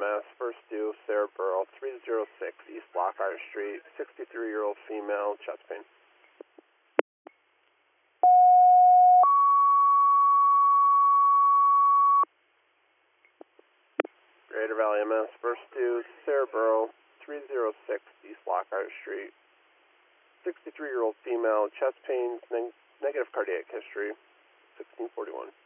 EMS, first due, Sarah Burrow, 306 East Lockhart Street, 63-year-old female, chest pain. Greater Valley EMS, first due, Sarah Burrow, 306 East Lockhart Street, 63-year-old female, chest pains, negative cardiac history, 1641.